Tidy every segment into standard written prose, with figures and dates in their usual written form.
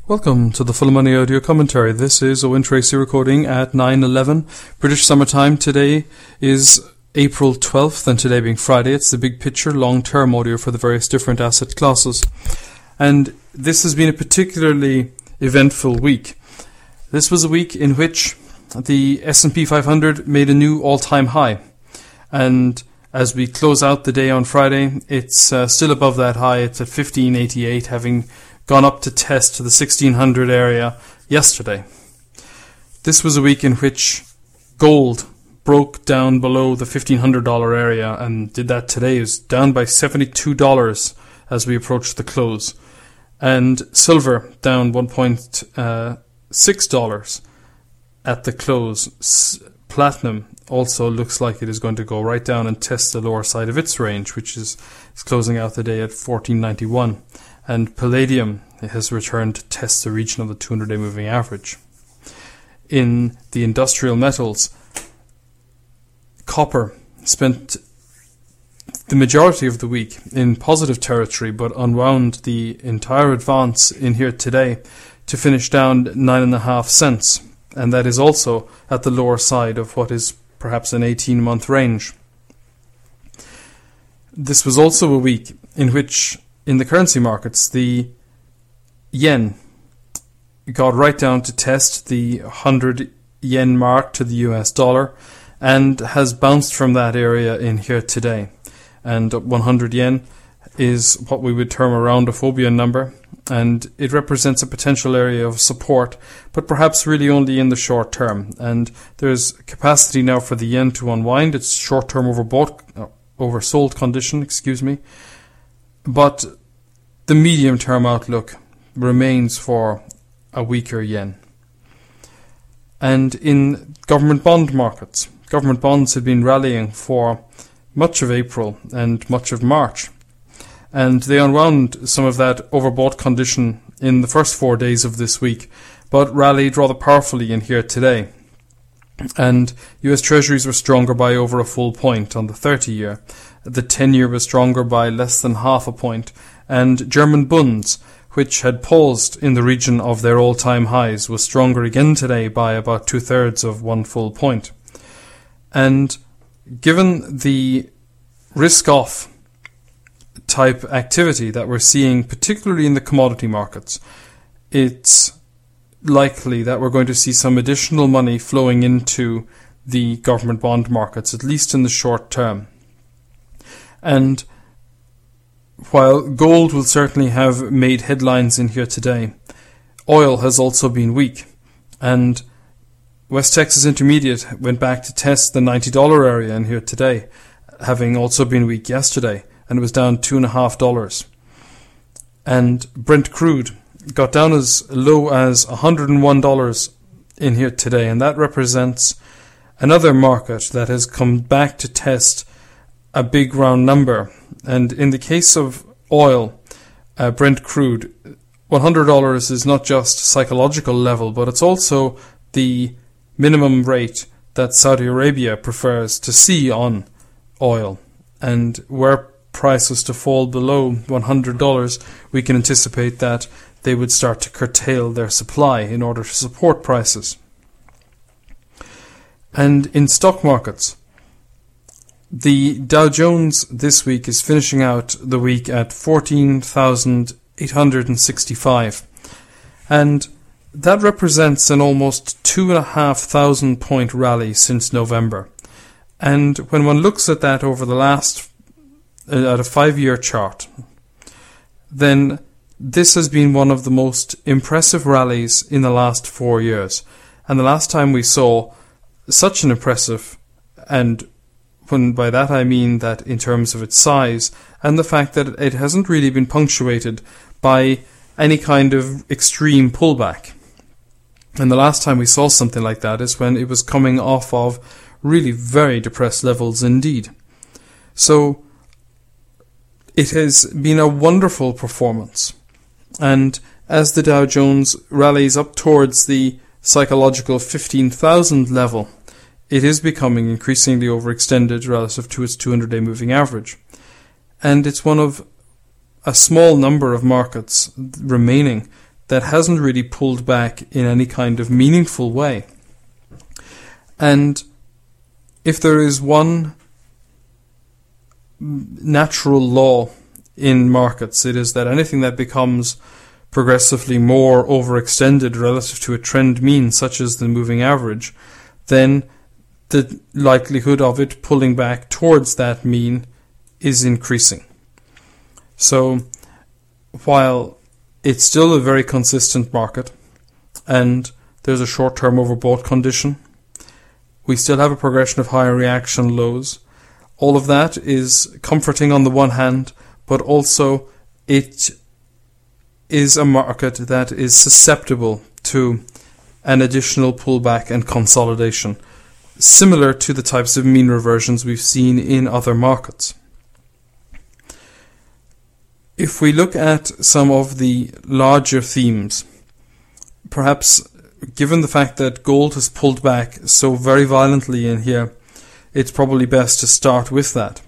Welcome to the Full Money Audio Commentary. This is Owen Tracy recording at 9:11 British Summer Time. Today is April 12th, and today being Friday, it's the big picture, long-term audio for the various different asset classes. And this has been a particularly eventful week. This was a week in which the S&P 500 made a new all-time high. And as we close out the day on Friday, it's still above that high. It's at 1588, having gone up to test to the 1600 area yesterday. This was a week in which gold broke down below the $1,500 area and did that today. It was down by $72 as we approached the close. And silver down $1.6 at the close. Platinum also looks like it is going to go right down and test the lower side of its range, which is closing out the day at 1491. And palladium has returned to test the region of the 200-day moving average. In the industrial metals, copper spent the majority of the week in positive territory, but unwound the entire advance in here today to finish down 9.5 cents. And that is also at the lower side of what is perhaps an 18-month range. This was also a week in which, in the currency markets, the yen got right down to test the 100 yen mark to the US dollar and has bounced from that area in here today. And 100 yen is what we would term a roundophobia number, and it represents a potential area of support, but perhaps really only in the short term. And there's capacity now for the yen to unwind its short-term oversold condition, but the medium-term outlook remains for a weaker yen. And in government bond markets, government bonds had been rallying for much of April and much of March, and they unwound some of that overbought condition in the first 4 days of this week, but rallied rather powerfully in here today. And US Treasuries were stronger by over a full point on the 30-year. The 10-year was stronger by less than half a point, and German Bunds, which had paused in the region of their all-time highs, was stronger again today by about 2/3 of 1 full point. And given the risk-off type activity that we're seeing, particularly in the commodity markets, it's likely that we're going to see some additional money flowing into the government bond markets, at least in the short term. And while gold will certainly have made headlines in here today, oil has also been weak. And West Texas Intermediate went back to test the $90 area in here today, having also been weak yesterday, and it was down $2.50. And Brent crude got down as low as $101 in here today, and that represents another market that has come back to test a big round number. And in the case of oil, Brent crude, $100 is not just psychological level, but it's also the minimum rate that Saudi Arabia prefers to see on oil. And where prices to fall below $100, we can anticipate that they would start to curtail their supply in order to support prices. And in stock markets, the Dow Jones this week is finishing out the week at 14,865, and that represents an almost 2,500 point rally since November. And when one looks at that over the last at a 5-year chart, then this has been one of the most impressive rallies in the last 4 years. And the last time we saw such an impressive, and when by that I mean that in terms of its size and the fact that it hasn't really been punctuated by any kind of extreme pullback. And the last time we saw something like that is when it was coming off of really very depressed levels indeed. So it has been a wonderful performance. And as the Dow Jones rallies up towards the psychological 15,000 level, it is becoming increasingly overextended relative to its 200-day moving average. And it's one of a small number of markets remaining that hasn't really pulled back in any kind of meaningful way. And if there is one natural law in markets, it is that anything that becomes progressively more overextended relative to a trend mean, such as the moving average, then the likelihood of it pulling back towards that mean is increasing. So while it's still a very consistent market and there's a short-term overbought condition, we still have a progression of higher reaction lows. All of that is comforting on the one hand, but also it is a market that is susceptible to an additional pullback and consolidation, similar to the types of mean reversions we've seen in other markets. If we look at some of the larger themes, perhaps given the fact that gold has pulled back so very violently in here, it's probably best to start with that.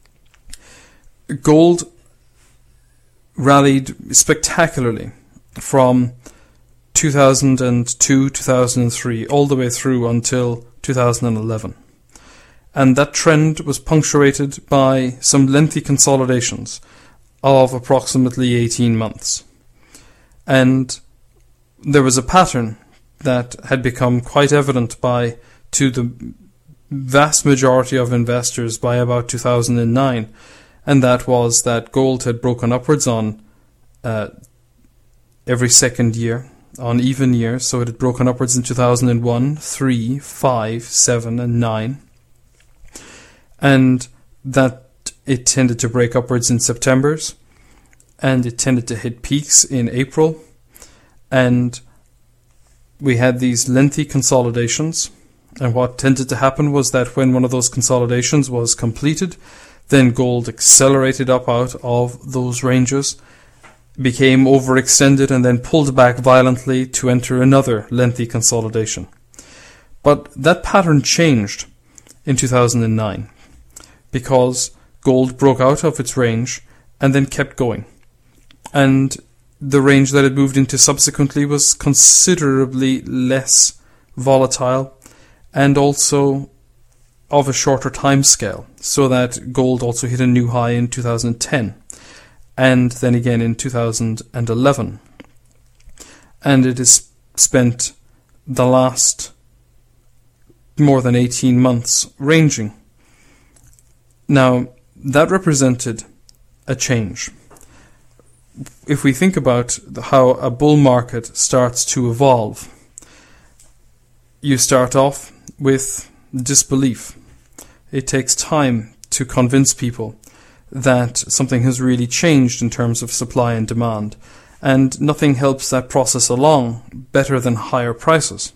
Gold rallied spectacularly from 2002, 2003, all the way through until 2011. And that trend was punctuated by some lengthy consolidations of approximately 18 months. And there was a pattern that had become quite evident to the vast majority of investors by about 2009, and that was that gold had broken upwards on every second year, on even years. So it had broken upwards in 2001, 3, 5, 7, and 9, and that it tended to break upwards in Septembers, and it tended to hit peaks in April, and we had these lengthy consolidations. And what tended to happen was that when one of those consolidations was completed, then gold accelerated up out of those ranges, became overextended, and then pulled back violently to enter another lengthy consolidation. But that pattern changed in 2009 because gold broke out of its range and then kept going. And the range that it moved into subsequently was considerably less volatile and also of a shorter time scale, so that gold also hit a new high in 2010 and then again in 2011. And it has spent the last more than 18 months ranging. Now, that represented a change. If we think about how a bull market starts to evolve, you start off with disbelief. It takes time to convince people that something has really changed in terms of supply and demand, and nothing helps that process along better than higher prices.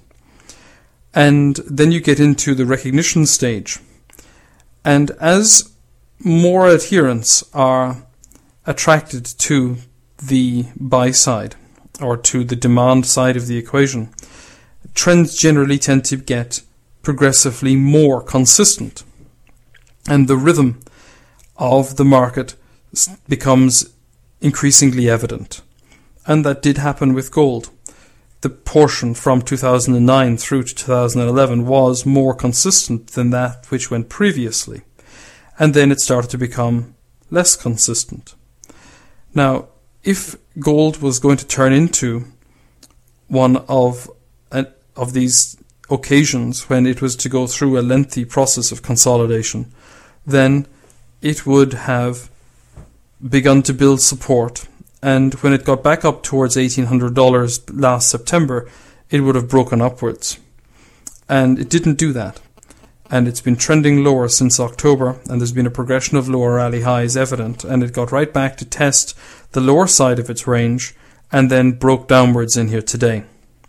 And then you get into the recognition stage, and as more adherents are attracted to the buy side or to the demand side of the equation, trends generally tend to get progressively more consistent, and the rhythm of the market becomes increasingly evident. And that did happen with gold. The portion from 2009 through to 2011 was more consistent than that which went previously, and then it started to become less consistent. Now, if gold was going to turn into one of these occasions when it was to go through a lengthy process of consolidation, then it would have begun to build support, and when it got back up towards $1,800 last September, it would have broken upwards. And it didn't do that. And it's been trending lower since October, and there's been a progression of lower rally highs evident, and it got right back to test the lower side of its range and then broke downwards in here today.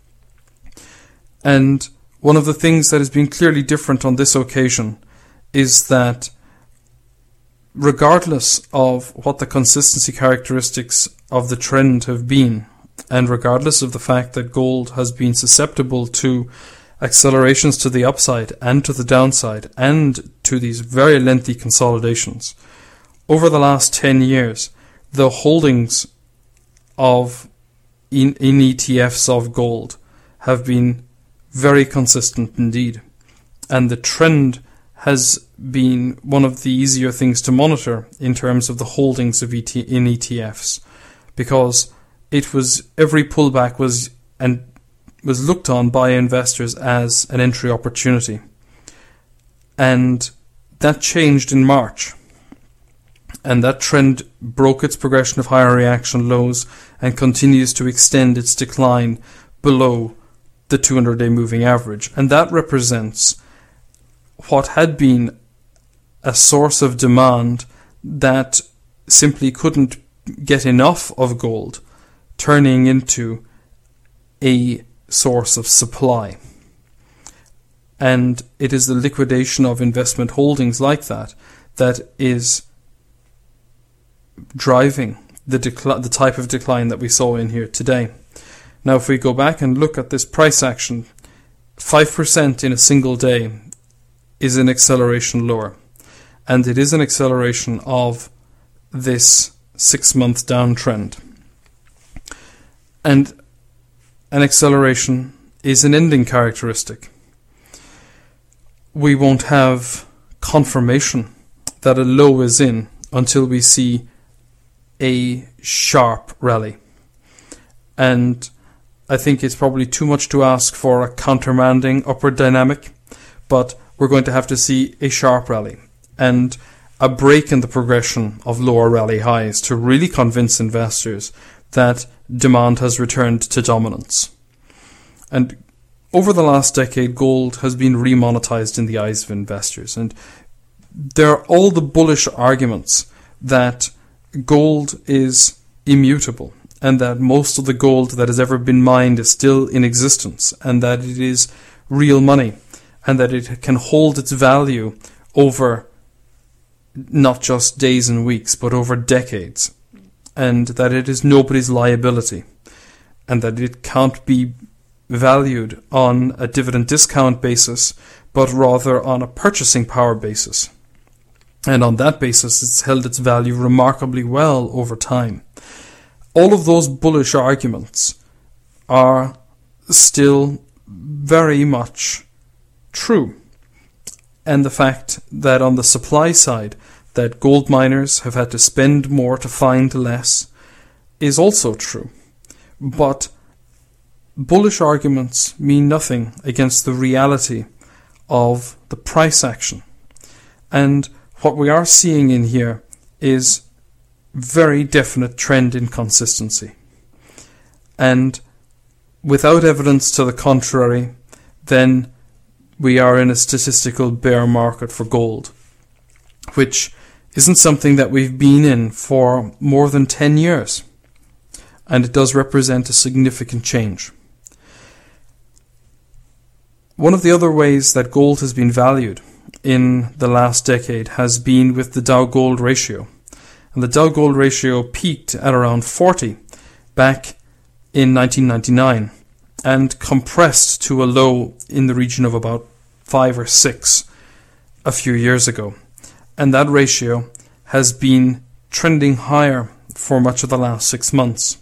And one of the things that has been clearly different on this occasion is that regardless of what the consistency characteristics of the trend have been, and regardless of the fact that gold has been susceptible to accelerations to the upside and to the downside and to these very lengthy consolidations, over the last 10 years, the holdings of in ETFs of gold have been very consistent indeed. And the trend has been one of the easier things to monitor in terms of the holdings of in ETFs, because it was every pullback was looked on by investors as an entry opportunity. And that changed in March. And that trend broke its progression of higher reaction lows and continues to extend its decline below the 200-day moving average. And that represents what had been a source of demand that simply couldn't get enough of gold, turning into a source of supply. And it is the liquidation of investment holdings like that that is driving the type of decline that we saw in here today. Now, if we go back and look at this price action, 5% in a single day is an acceleration lower. And it is an acceleration of this 6-month downtrend. And an acceleration is an ending characteristic. We won't have confirmation that a low is in until we see a sharp rally. And I think it's probably too much to ask for a countermanding upward dynamic, but we're going to have to see a sharp rally and a break in the progression of lower rally highs to really convince investors that demand has returned to dominance. And over the last decade, gold has been remonetized in the eyes of investors, and there are all the bullish arguments that gold is immutable and that most of the gold that has ever been mined is still in existence and that it is real money and that it can hold its value over not just days and weeks but over decades, and that it is nobody's liability and that it can't be valued on a dividend discount basis but rather on a purchasing power basis. And on that basis, it's held its value remarkably well over time. All of those bullish arguments are still very much true. And the fact that on the supply side, that gold miners have had to spend more to find less is also true. But bullish arguments mean nothing against the reality of the price action. And what we are seeing in here is very definite trend inconsistency. And without evidence to the contrary, then we are in a statistical bear market for gold, which isn't something that we've been in for more than 10 years. And it does represent a significant change. One of the other ways that gold has been valued in the last decade has been with the Dow-Gold ratio. And the Dow-Gold ratio peaked at around 40 back in 1999 and compressed to a low in the region of about 5 or 6 a few years ago. And that ratio has been trending higher for much of the last 6 months.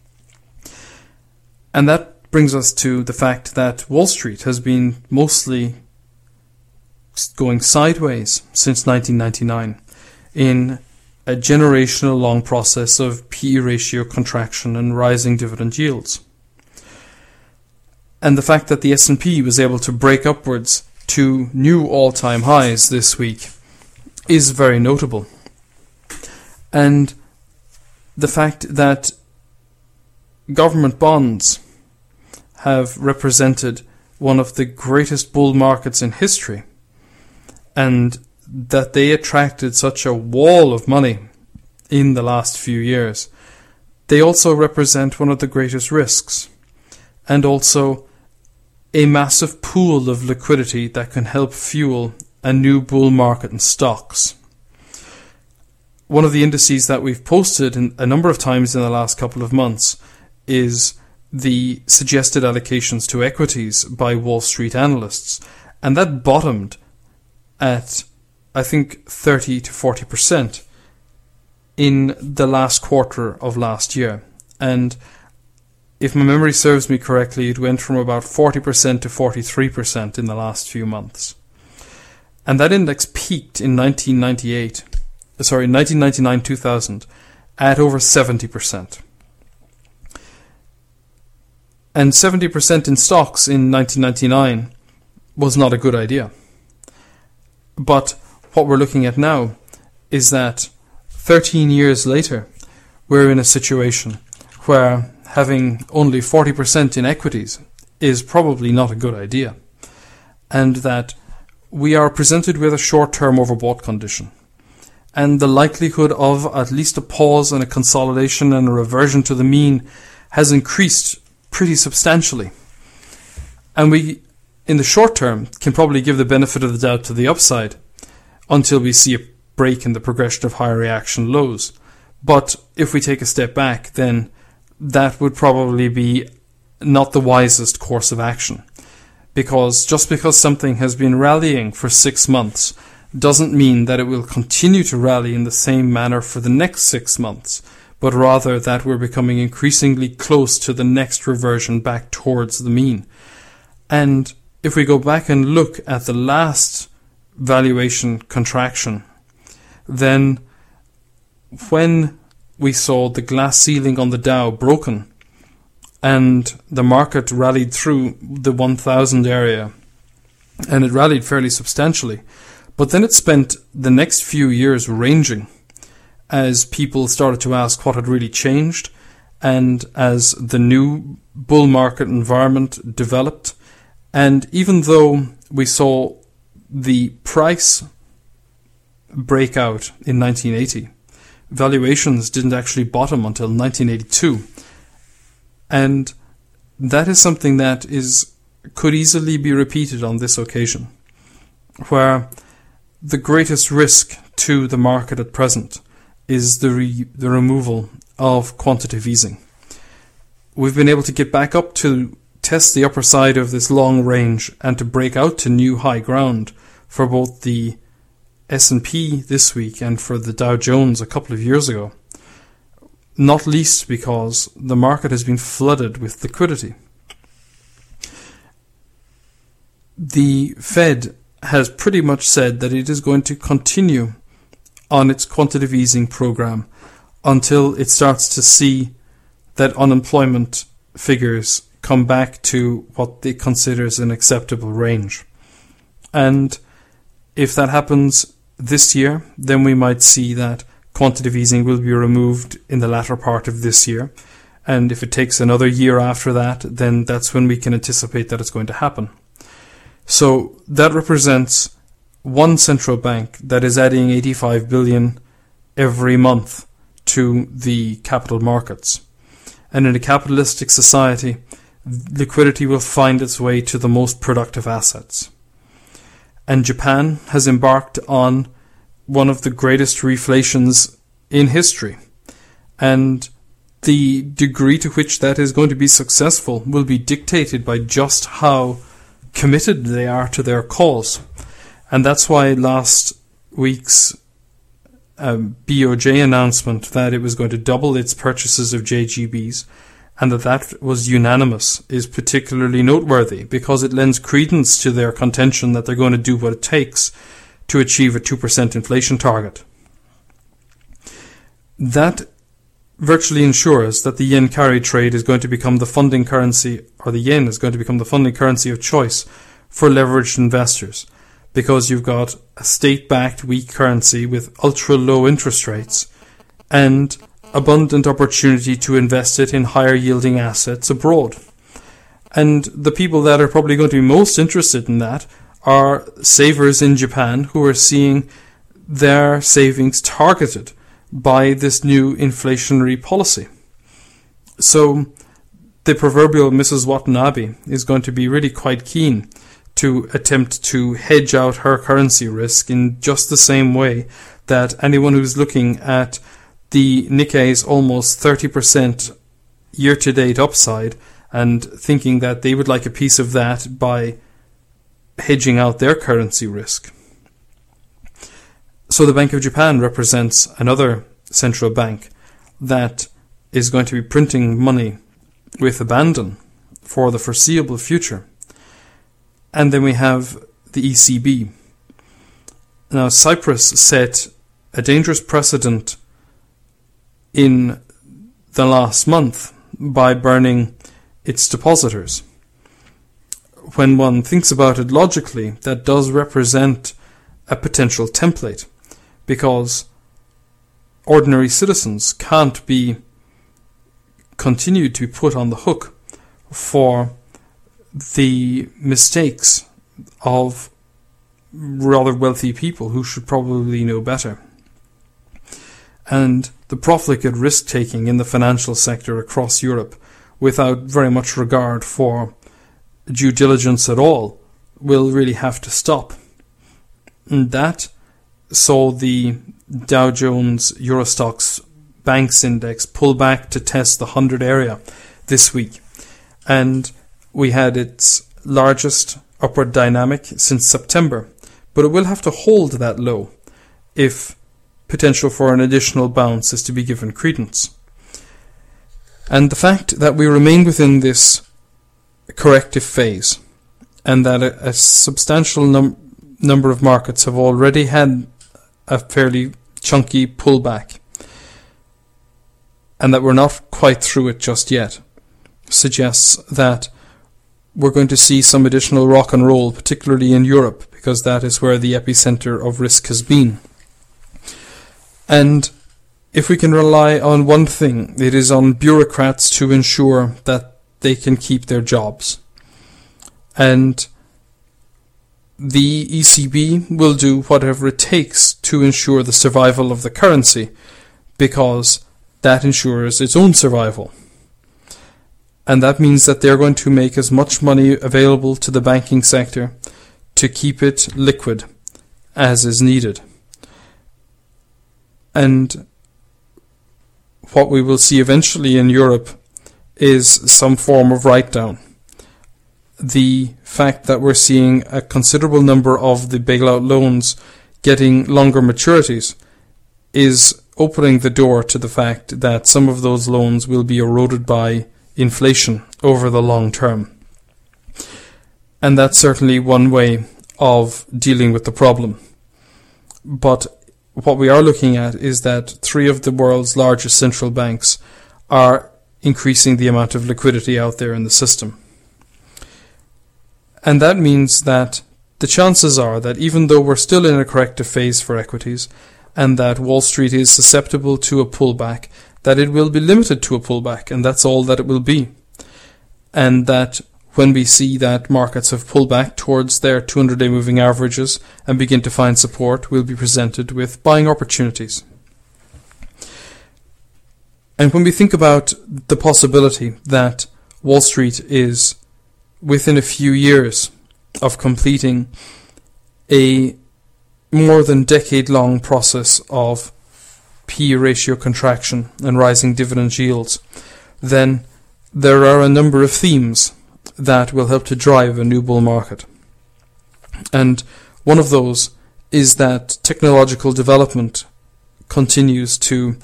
And that brings us to the fact that Wall Street has been mostly going sideways since 1999 in a generational long process of PE ratio contraction and rising dividend yields. And the fact that the S&P was able to break upwards to new all-time highs this week is very notable. And the fact that government bonds have represented one of the greatest bull markets in history, and that they attracted such a wall of money in the last few years. They also represent one of the greatest risks, and also a massive pool of liquidity that can help fuel a new bull market in stocks. One of the indices that we've posted a number of times in the last couple of months is the suggested allocations to equities by Wall Street analysts, and that bottomed at, I think, 30 to 40% in the last quarter of last year. And if my memory serves me correctly, it went from about 40% to 43% in the last few months. And that index peaked in 1999-2000 at over 70%. And 70% in stocks in 1999 was not a good idea. But what we're looking at now is that 13 years later, we're in a situation where having only 40% in equities is probably not a good idea, and that we are presented with a short-term overbought condition, and the likelihood of at least a pause and a consolidation and a reversion to the mean has increased pretty substantially. And we, in the short term, can probably give the benefit of the doubt to the upside until we see a break in the progression of higher reaction lows. But if we take a step back, then that would probably be not the wisest course of action. Because just because something has been rallying for 6 months doesn't mean that it will continue to rally in the same manner for the next 6 months, but rather that we're becoming increasingly close to the next reversion back towards the mean. And if we go back and look at the last valuation contraction, then when we saw the glass ceiling on the Dow broken and the market rallied through the 1000 area, and it rallied fairly substantially, but then it spent the next few years ranging as people started to ask what had really changed, and as the new bull market environment developed. And even though we saw the price break out in 1980, valuations didn't actually bottom until 1982. And that is something that could easily be repeated on this occasion, where the greatest risk to the market at present is the removal of quantitative easing. We've been able to get back up to test the upper side of this long range and to break out to new high ground for both the S&P this week and for the Dow Jones a couple of years ago, not least because the market has been flooded with liquidity. The Fed has pretty much said that it is going to continue on its quantitative easing program until it starts to see that unemployment figures come back to what it considers an acceptable range. And if that happens this year, then we might see that quantitative easing will be removed in the latter part of this year. And if it takes another year after that, then that's when we can anticipate that it's going to happen. So that represents one central bank that is adding 85 billion every month to the capital markets. And in a capitalistic society, liquidity will find its way to the most productive assets. And Japan has embarked on one of the greatest reflations in history. And the degree to which that is going to be successful will be dictated by just how committed they are to their cause. And that's why last week's BOJ announcement that it was going to double its purchases of JGBs and that was unanimous is particularly noteworthy, because it lends credence to their contention that they're going to do what it takes to achieve a 2% inflation target. That virtually ensures that the yen carry trade is going to become the funding currency, or the yen is going to become the funding currency of choice for leveraged investors, because you've got a state-backed weak currency with ultra-low interest rates and abundant opportunity to invest it in higher-yielding assets abroad. And the people that are probably going to be most interested in that are savers in Japan who are seeing their savings targeted by this new inflationary policy. So the proverbial Mrs. Watanabe is going to be really quite keen to attempt to hedge out her currency risk in just the same way that anyone who's looking at the Nikkei's almost 30% year-to-date upside and thinking that they would like a piece of that by hedging out their currency risk. So the Bank of Japan represents another central bank that is going to be printing money with abandon for the foreseeable future. And then we have the ECB. Now, Cyprus set a dangerous precedent in the last month by burning its depositors. When one thinks about it logically, that does represent a potential template, because ordinary citizens can't be continued to be put on the hook for the mistakes of rather wealthy people who should probably know better. And the profligate risk-taking in the financial sector across Europe, without very much regard for due diligence at all, will really have to stop. And that saw the Dow Jones Eurostoxx Banks Index pull back to test the 100 area this week. And we had its largest upward dynamic since September. But it will have to hold that low if potential for an additional bounce is to be given credence. And the fact that we remain within this corrective phase, and that a substantial number of markets have already had a fairly chunky pullback, and that we're not quite through it just yet, suggests that we're going to see some additional rock and roll, particularly in Europe, because that is where the epicenter of risk has been. And if we can rely on one thing, it is on bureaucrats to ensure that they can keep their jobs. And the ECB will do whatever it takes to ensure the survival of the currency, because that ensures its own survival. And that means that they're going to make as much money available to the banking sector to keep it liquid as is needed. And what we will see eventually in Europe is some form of write-down. The fact that we're seeing a considerable number of the bailout loans getting longer maturities is opening the door to the fact that some of those loans will be eroded by inflation over the long term. And that's certainly one way of dealing with the problem. But what we are looking at is that 3 of the world's largest central banks are increasing the amount of liquidity out there in the system. And that means that the chances are that even though we're still in a corrective phase for equities, and that Wall Street is susceptible to a pullback, that it will be limited to a pullback, and that's all that it will be. And that when we see that markets have pulled back towards their 200-day moving averages and begin to find support, we'll be presented with buying opportunities. And when we think about the possibility that Wall Street is within a few years of completing a more than decade-long process of P/E ratio contraction and rising dividend yields, then there are a number of themes that will help to drive a new bull market. And one of those is that technological development continues to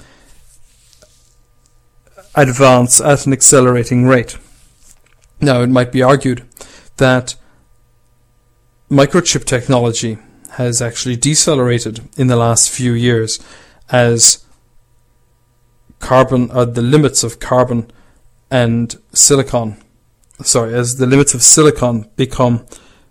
advance at an accelerating rate. Now, it might be argued that microchip technology has actually decelerated in the last few years as the limits of carbon and silicon, as the limits of silicon become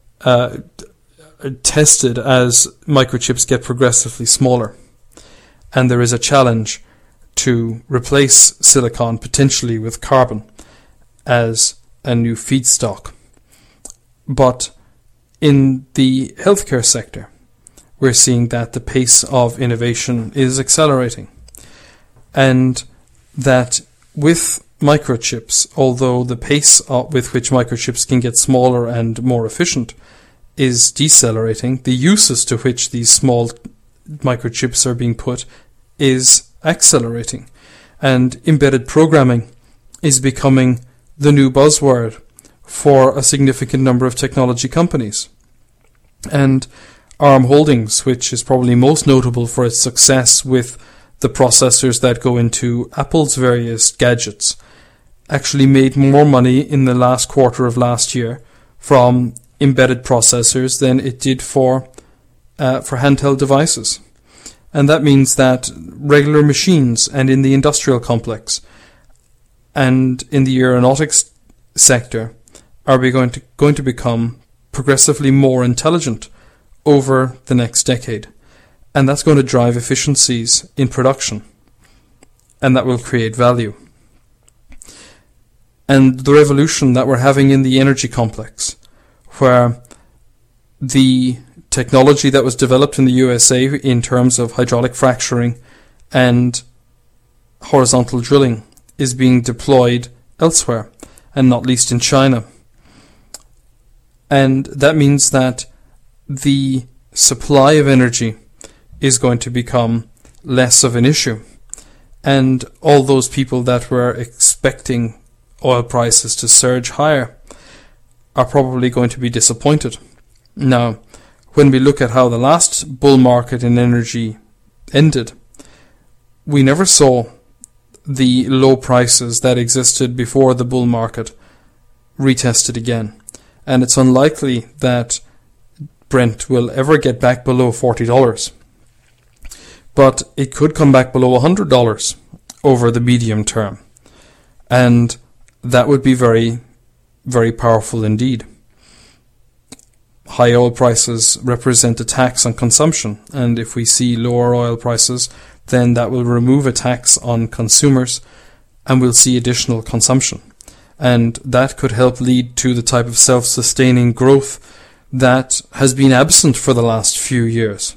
tested as microchips get progressively smaller. And there is a challenge to replace silicon potentially with carbon as a new feedstock. But in the healthcare sector, we're seeing that the pace of innovation is accelerating, and that with microchips, although the pace with which microchips can get smaller and more efficient is decelerating, the uses to which these small microchips are being put is accelerating. And embedded programming is becoming the new buzzword for a significant number of technology companies. And ARM Holdings, which is probably most notable for its success with the processors that go into Apple's various gadgets, actually made more money in the last quarter of last year from embedded processors than it did for handheld devices. And that means that regular machines and in the industrial complex and in the aeronautics sector are going to become progressively more intelligent over the next decade. And that's going to drive efficiencies in production. And that will create value. And the revolution that we're having in the energy complex, where the technology that was developed in the USA in terms of hydraulic fracturing and horizontal drilling is being deployed elsewhere, and not least in China. And that means that the supply of energy is going to become less of an issue. And all those people that were expecting oil prices to surge higher are probably going to be disappointed. Now, when we look at how the last bull market in energy ended, we never saw the low prices that existed before the bull market retested again. And it's unlikely that Brent will ever get back below $40. But it could come back below $100 over the medium term. And that would be very, very powerful indeed. High oil prices represent a tax on consumption, and if we see lower oil prices, then that will remove a tax on consumers and we'll see additional consumption. And that could help lead to the type of self-sustaining growth that has been absent for the last few years.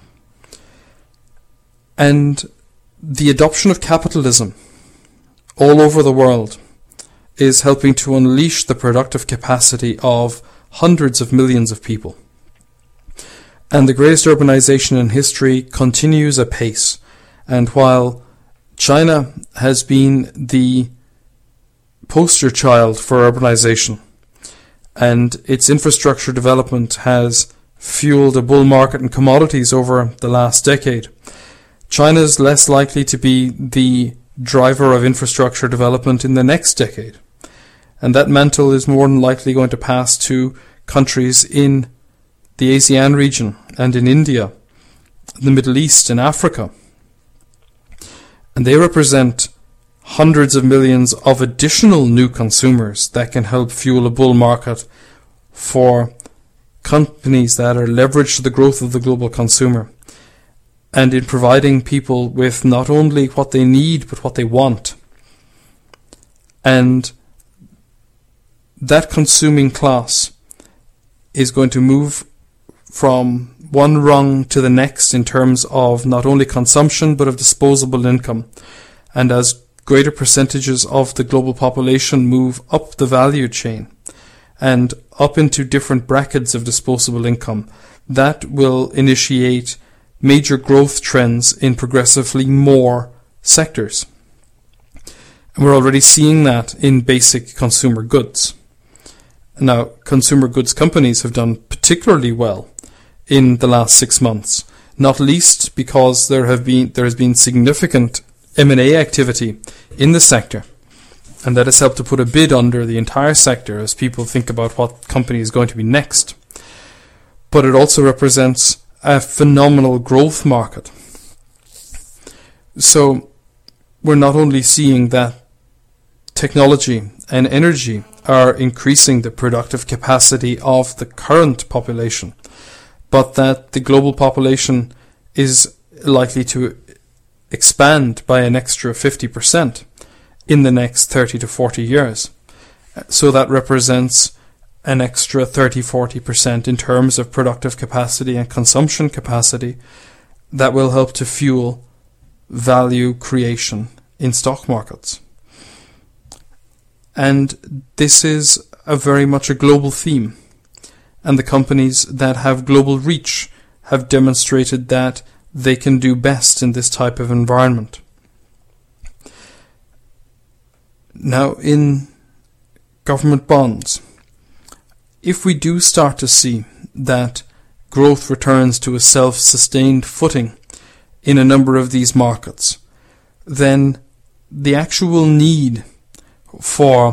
And the adoption of capitalism all over the world is helping to unleash the productive capacity of hundreds of millions of people. And the greatest urbanization in history continues apace. And while China has been the poster child for urbanization, and its infrastructure development has fueled a bull market in commodities over the last decade, China is less likely to be the driver of infrastructure development in the next decade. And that mantle is more than likely going to pass to countries in the ASEAN region and in India, the Middle East and Africa. And they represent hundreds of millions of additional new consumers that can help fuel a bull market for companies that are leveraged to the growth of the global consumer, and in providing people with not only what they need but what they want. And that consuming class is going to move from one rung to the next in terms of not only consumption but of disposable income. And as greater percentages of the global population move up the value chain and up into different brackets of disposable income, that will initiate major growth trends in progressively more sectors. And we're already seeing that in basic consumer goods. Now, consumer goods companies have done particularly well in the last 6 months, not least because there has been significant M&A activity in the sector, and that has helped to put a bid under the entire sector as people think about what company is going to be next. But it also represents a phenomenal growth market. So we're not only seeing that technology and energy are increasing the productive capacity of the current population, but that the global population is likely to expand by an extra 50% in the next 30 to 40 years. So that represents an extra 30-40% in terms of productive capacity and consumption capacity that will help to fuel value creation in stock markets. And this is very much a global theme. And the companies that have global reach have demonstrated that they can do best in this type of environment. Now, in government bonds, if we do start to see that growth returns to a self-sustained footing in a number of these markets, then the actual need for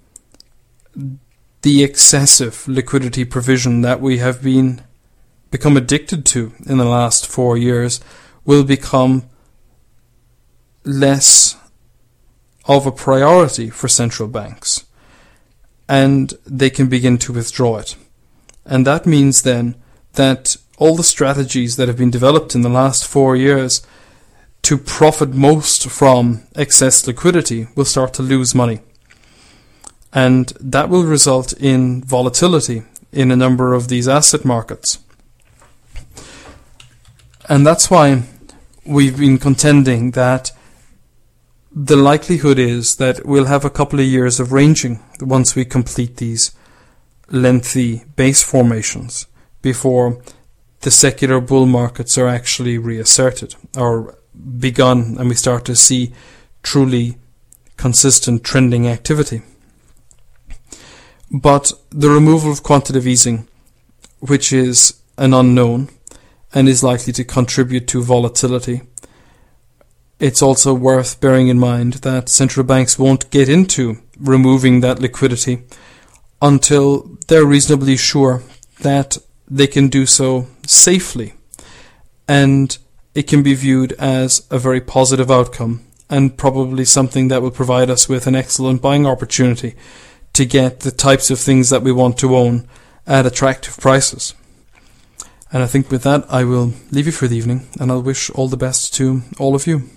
the excessive liquidity provision that we have become addicted to in the last 4 years will become less of a priority for central banks, and they can begin to withdraw it. And that means then that all the strategies that have been developed in the last 4 years to profit most from excess liquidity will start to lose money. And that will result in volatility in a number of these asset markets. And that's why we've been contending that the likelihood is that we'll have a couple of years of ranging once we complete these lengthy base formations before the secular bull markets are actually reasserted or begun, and we start to see truly consistent trending activity. But the removal of quantitative easing, which is an unknown and is likely to contribute to volatility, it's also worth bearing in mind that central banks won't get into removing that liquidity until they're reasonably sure that they can do so safely, and it can be viewed as a very positive outcome and probably something that will provide us with an excellent buying opportunity to get the types of things that we want to own at attractive prices. And I think with that I will leave you for the evening, and I'll wish all the best to all of you.